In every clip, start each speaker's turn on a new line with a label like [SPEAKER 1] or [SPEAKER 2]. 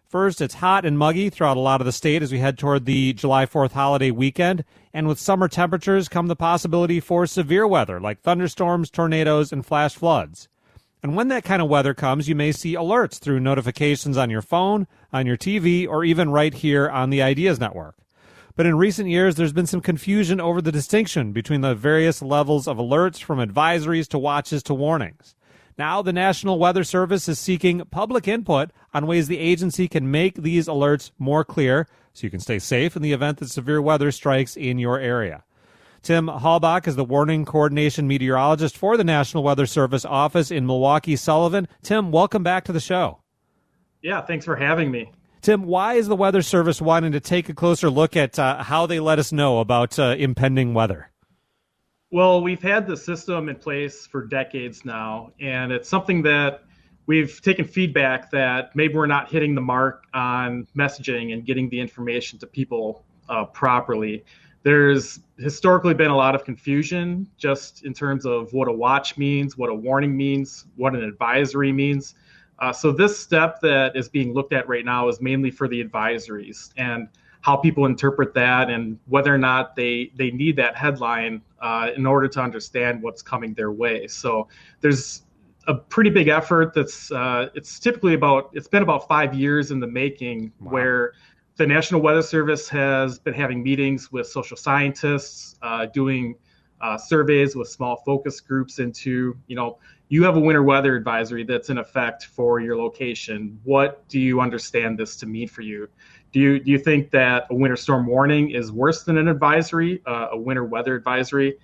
[SPEAKER 1] First, it's hot and muggy throughout a lot of the state as we head toward the July 4th holiday weekend. And with summer temperatures come the possibility for severe weather like thunderstorms, tornadoes, and flash floods. And when that kind of weather comes, you may see alerts through notifications on your phone, on your TV, or even right here on the Ideas Network. But in recent years, there's been some confusion over the distinction between the various levels of alerts, from advisories to watches to warnings. Now, the National Weather Service is seeking public input on ways the agency can make these alerts more clear so you can stay safe in the event that severe weather strikes in your area. Tim Halbach is the warning coordination meteorologist for the National Weather Service office in Milwaukee, Sullivan. Tim, welcome back to the show.
[SPEAKER 2] Yeah, thanks for having me.
[SPEAKER 1] Tim, why is the Weather Service wanting to take a closer look at how they let us know about impending weather?
[SPEAKER 2] Well, we've had the system in place for decades now, and it's something that we've taken feedback that maybe we're not hitting the mark on messaging and getting the information to people properly. There's historically been a lot of confusion just in terms of what a watch means, what a warning means, what an advisory means. So this step that is being looked at right now is mainly for the advisories and how people interpret that and whether or not they need that headline in order to understand what's coming their way. So there's a pretty big effort that's it's been about 5 years in the making. Wow. Where the National Weather Service has been having meetings with social scientists, doing surveys with small focus groups into, you have a winter weather advisory that's in effect for your location. What do you understand this to mean for you? Do you think that a winter storm warning is worse than an advisory, a winter weather advisory?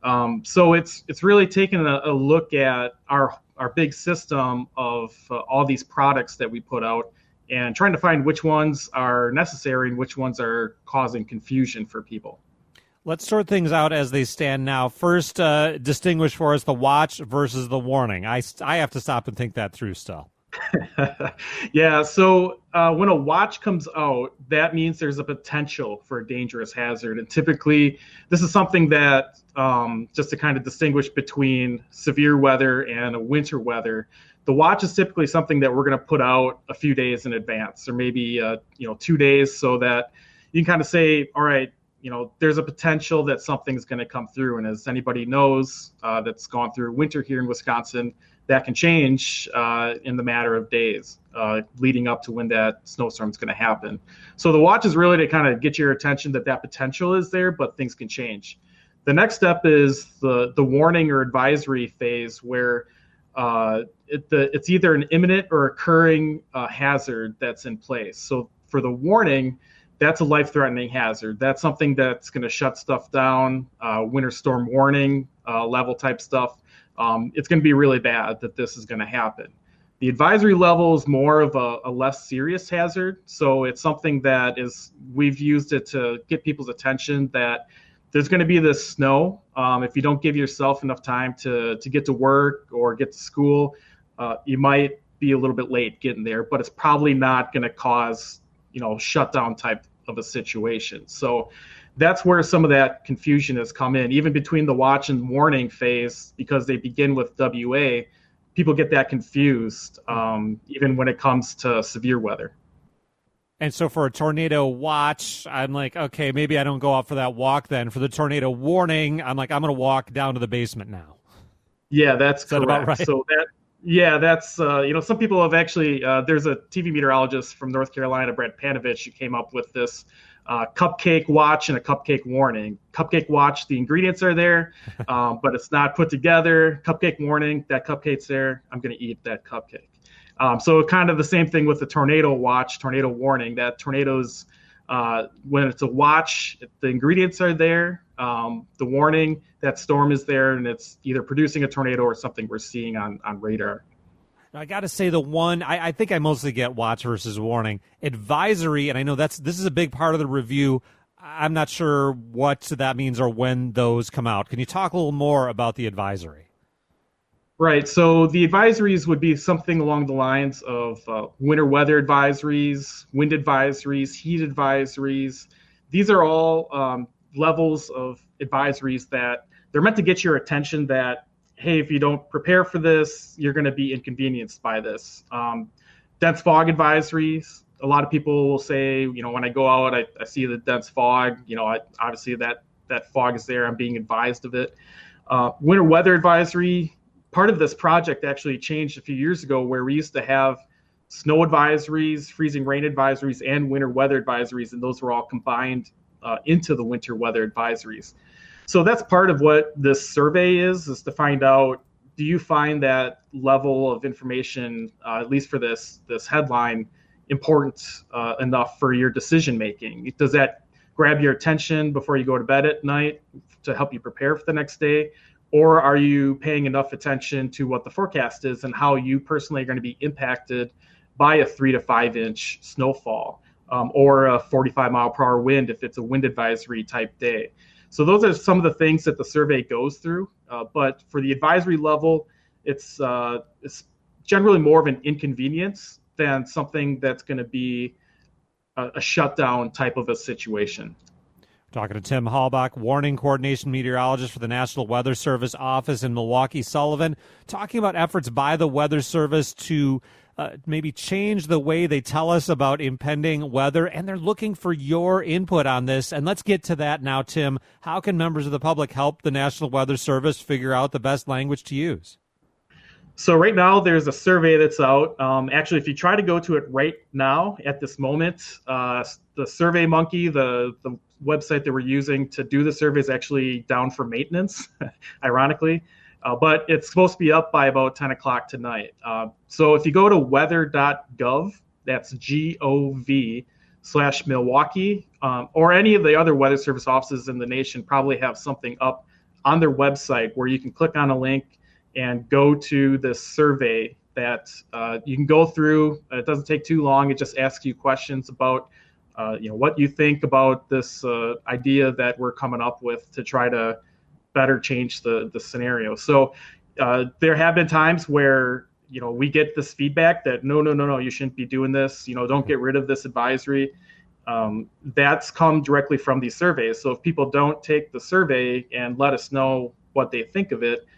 [SPEAKER 2] So it's really taking a look at our big system of all these products that we put out and trying to find which ones are necessary and which ones are causing confusion for people.
[SPEAKER 1] Let's sort things out as they stand now. First, distinguish for us the watch versus the warning. I have to stop and think that through still.
[SPEAKER 2] Yeah, so when a watch comes out, that means there's a potential for a dangerous hazard. And typically, this is something that, just to kind of distinguish between severe weather and a winter weather, the watch is typically something that we're going to put out a few days in advance, or maybe 2 days, so that you can kind of say, all right, there's a potential that something's going to come through. And as anybody knows that's gone through winter here in Wisconsin, that can change in the matter of days leading up to when that snowstorm is going to happen. So the watch is really to kind of get your attention that potential is there, but things can change. The next step is the warning or advisory phase, where it's either an imminent or occurring hazard that's in place. So for the warning, that's a life-threatening hazard. That's something that's going to shut stuff down, winter storm warning level type stuff. It's going to be really bad that this is going to happen. The advisory level is more of a less serious hazard. So it's something that we've used it to get people's attention that there's going to be this snow. If you don't give yourself enough time to get to work or get to school, you might be a little bit late getting there, but it's probably not going to cause shutdown type of a situation. So that's where some of that confusion has come in, even between the watch and warning phase, because they begin with WA. People get that confused, even when it comes to severe weather.
[SPEAKER 1] And so for a tornado watch, I'm like, okay, maybe I don't go out for that walk then. For the tornado warning, I'm like, I'm going to walk down to the basement now.
[SPEAKER 2] Yeah, that's correct.
[SPEAKER 1] About right?
[SPEAKER 2] So that's, some people have actually, there's a TV meteorologist from North Carolina, Brad Panovich, who came up with this cupcake watch and a cupcake warning. Cupcake watch, the ingredients are there, but it's not put together. Cupcake warning, that cupcake's there. I'm going to eat that cupcake. So kind of the same thing with the tornado watch, tornado warning. That tornadoes, when it's a watch, the ingredients are there. The warning, that storm is there, and it's either producing a tornado or something we're seeing on radar.
[SPEAKER 1] I got to say, the one, I think I mostly get watch versus warning. Advisory, and I know this is a big part of the review. I'm not sure what that means or when those come out. Can you talk a little more about the advisory?
[SPEAKER 2] Right. So the advisories would be something along the lines of winter weather advisories, wind advisories, heat advisories. These are all levels of advisories that they're meant to get your attention that, hey, if you don't prepare for this, you're going to be inconvenienced by this. Dense fog advisories, a lot of people will say, when I go out, I see the dense fog. Obviously that fog is there. I'm being advised of it. Winter weather advisory, part of this project actually changed a few years ago, where we used to have snow advisories, freezing rain advisories, and winter weather advisories, and those were all combined into the winter weather advisories. So that's part of what this survey is to find out, do you find that level of information, at least for this headline, important enough for your decision making? Does that grab your attention before you go to bed at night to help you prepare for the next day? Or are you paying enough attention to what the forecast is and how you personally are going to be impacted by a 3 to 5 inch snowfall, or a 45 mile per hour wind if it's a wind advisory type day? So those are some of the things that the survey goes through. But for the advisory level, it's generally more of an inconvenience than something that's going to be a shutdown type of a situation.
[SPEAKER 1] Talking to Tim Halbach, warning coordination meteorologist for the National Weather Service office in Milwaukee. Sullivan, talking about efforts by the Weather Service to maybe change the way they tell us about impending weather, and they're looking for your input on this. And let's get to that now, Tim. How can members of the public help the National Weather Service figure out the best language to use?
[SPEAKER 2] So right now there's a survey that's out. Actually, if you try to go to it right now at this moment, the SurveyMonkey, the website that we're using to do the survey, is actually down for maintenance, ironically. But it's supposed to be up by about 10 o'clock tonight. So if you go to weather.gov, that's GOV/Milwaukee, or any of the other Weather Service offices in the nation probably have something up on their website where you can click on a link and go to this survey that you can go through. It doesn't take too long. It just asks you questions about what you think about this idea that we're coming up with to try to better change the scenario. So there have been times where we get this feedback that no, you shouldn't be doing this. Don't get rid of this advisory. That's come directly from these surveys. So if people don't take the survey and let us know what they think of it,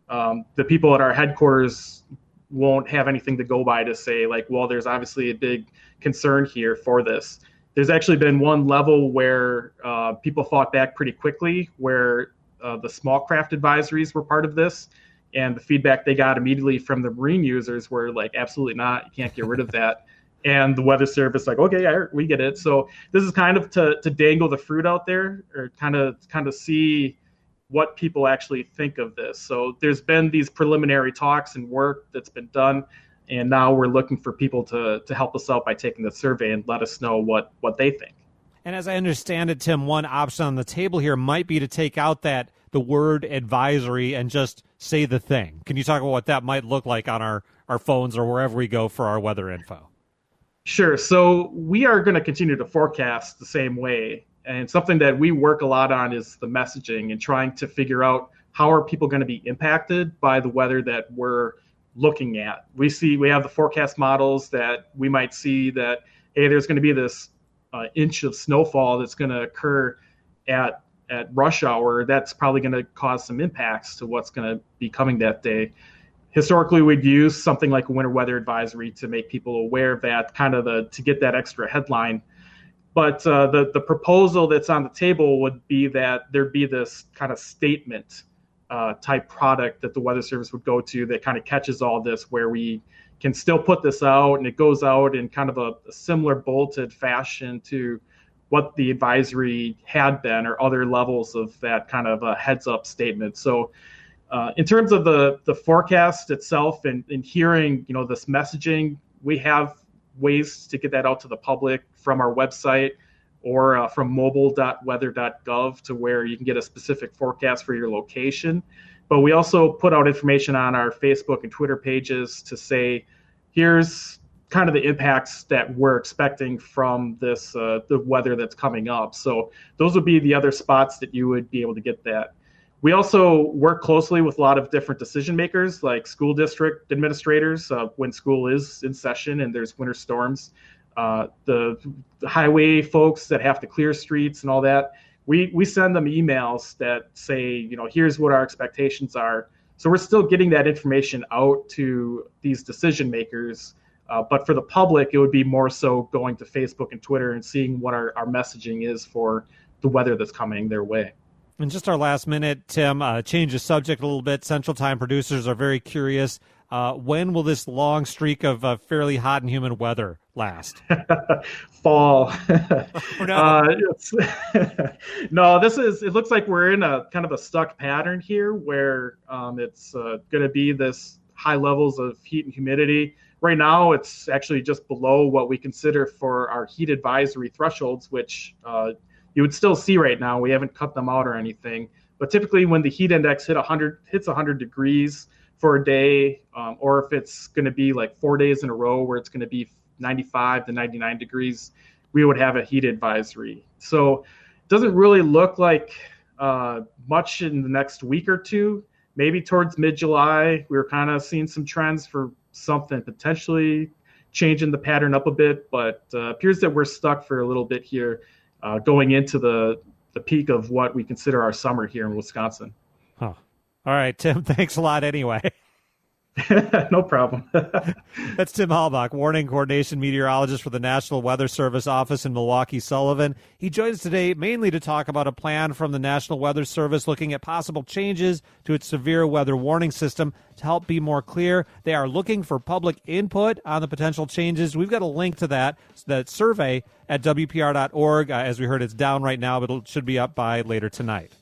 [SPEAKER 2] the people at our headquarters won't have anything to go by to say, like, well, there's obviously a big concern here for this. There's actually been one level where people fought back pretty quickly, where the small craft advisories were part of this, and the feedback they got immediately from the marine users were like, absolutely not, you can't get rid of that. And the Weather Service like, okay, we get it. So this is kind of to dangle the fruit out there, or kind of see what people actually think of this. So there's been these preliminary talks and work that's been done, and now we're looking for people to help us out by taking the survey and let us know what they think.
[SPEAKER 1] And as I understand it, Tim, one option on the table here might be to take out the word advisory and just say the thing. Can you talk about what that might look like on our phones or wherever we go for our weather info?
[SPEAKER 2] Sure. So we are going to continue to forecast the same way. And something that we work a lot on is the messaging and trying to figure out how are people going to be impacted by the weather that we're looking at. We have the forecast models that we might see that, hey, there's going to be this inch of snowfall that's going to occur at rush hour. That's probably going to cause some impacts to what's going to be coming that day. Historically, we'd use something like a winter weather advisory to make people aware of that, to get that extra headline. But the proposal that's on the table would be that there'd be this kind of statement type product that the Weather Service would go to that kind of catches all this, where we can still put this out and it goes out in kind of a similar bulleted fashion to what the advisory had been, or other levels of that kind of a heads up statement. So in terms of the forecast itself and hearing, this messaging, we have ways to get that out to the public from our website or from mobile.weather.gov, to where you can get a specific forecast for your location. But we also put out information on our Facebook and Twitter pages to say, here's kind of the impacts that we're expecting from this, the weather that's coming up. So those would be the other spots that you would be able to get that. We also work closely with a lot of different decision makers, like school district administrators, when school is in session and there's winter storms, the highway folks that have to clear streets and all that. We send them emails that say, here's what our expectations are. So we're still getting that information out to these decision makers But for the public, it would be more so going to Facebook and Twitter and seeing what our messaging is for the weather that's coming their way.
[SPEAKER 1] In just our last minute, Tim, change the subject a little bit. Central Time producers are very curious. When will this long streak of fairly hot and humid weather last?
[SPEAKER 2] Fall.
[SPEAKER 1] No.
[SPEAKER 2] No, it looks like we're in a kind of a stuck pattern here where it's going to be this high levels of heat and humidity. Right now, it's actually just below what we consider for our heat advisory thresholds, which you would still see right now. We haven't cut them out or anything. But typically when the heat index hits 100 degrees for a day, or if it's going to be like 4 days in a row where it's going to be 95 to 99 degrees, we would have a heat advisory. So it doesn't really look like much in the next week or two. Maybe towards mid-July, we were kind of seeing some trends for something potentially changing the pattern up a bit, but appears that we're stuck for a little bit here going into the peak of what we consider our summer here in Wisconsin.
[SPEAKER 1] Huh. All right, Tim, thanks a lot anyway.
[SPEAKER 2] No problem.
[SPEAKER 1] That's Tim Halbach, warning coordination meteorologist for the National Weather Service office in Milwaukee, Sullivan. He joins us today mainly to talk about a plan from the National Weather Service looking at possible changes to its severe weather warning system to help be more clear. They are looking for public input on the potential changes. We've got a link to that survey at WPR.org. As we heard, it's down right now, but it should be up by later tonight.